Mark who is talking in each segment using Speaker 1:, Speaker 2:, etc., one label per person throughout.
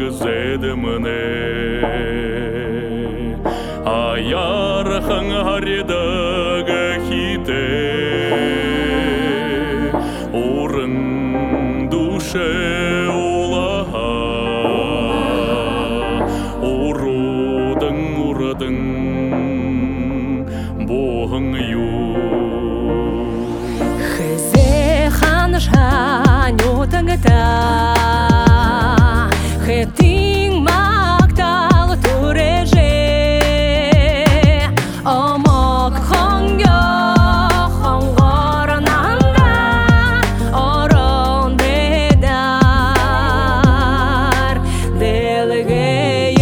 Speaker 1: зедіміне аярхың аредігі хите орын душе олаға ұрудың боғың ю
Speaker 2: Хезе хан жан отыңыта Хетин мақтал түреже Омок хонго хонгорнанда Орон дедар делге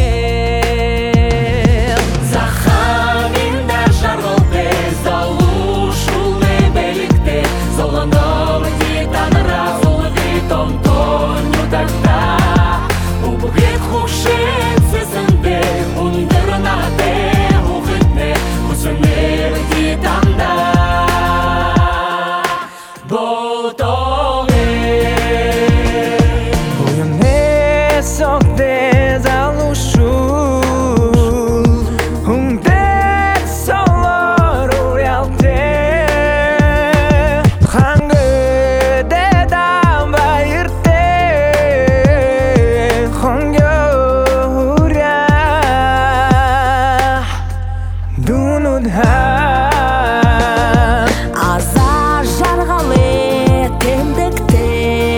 Speaker 2: ел Захаминда жарғылды залушулы белікті Золоном дитан разулы том-тоню такта Убгет хушет сезінде ундырнады ухытны Хусыныр дитанда Бұл тоғы
Speaker 3: Уйне соқды залушул Ундет солар уялте Хангы дедам байырте Хонгё уря Дунудха
Speaker 2: Аза жарғалы тендікте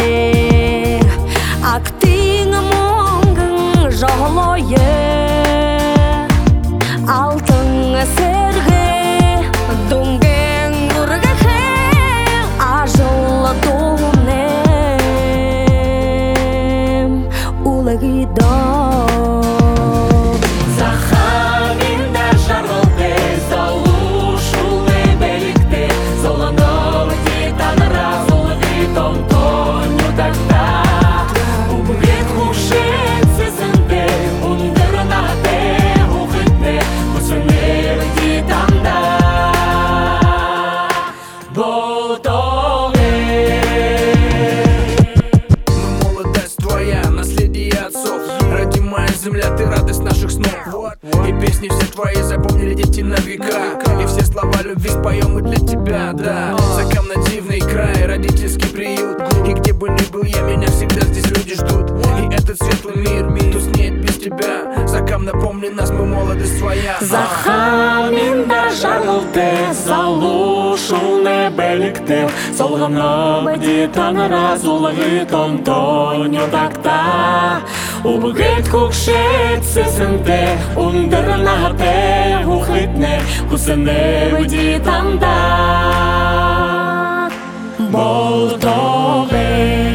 Speaker 2: Актың мұңғың жоғлойы Алтын сәргі дүнген ұрғықы Ажылы туынем Улығы Захаминда жарғылды залушулы белікті Золоном дитан разулы том-тоню такта Убгет хушет сезінде ундырнады ухытны Хусыныр дитанда Бұл тоғы
Speaker 3: Молодость твоя, наследие отцов Родимая земля, ты радость наших снов И песни все твои запомнили дети на века И все слова любви споем мы для тебя, да Закам на дивный край, родительский приют И где бы ни был я, меня всегда здесь люди ждут И этот светлый мир, туснеет без тебя Закам, напомни нас, мы молодость твоя
Speaker 1: Захаминда жарғылды залушулы белікті Золоном дитан разулы том-тоню такта Убгет хушет сезінде ундырнады ухытны Хусыныр дитанда Бұл тоғы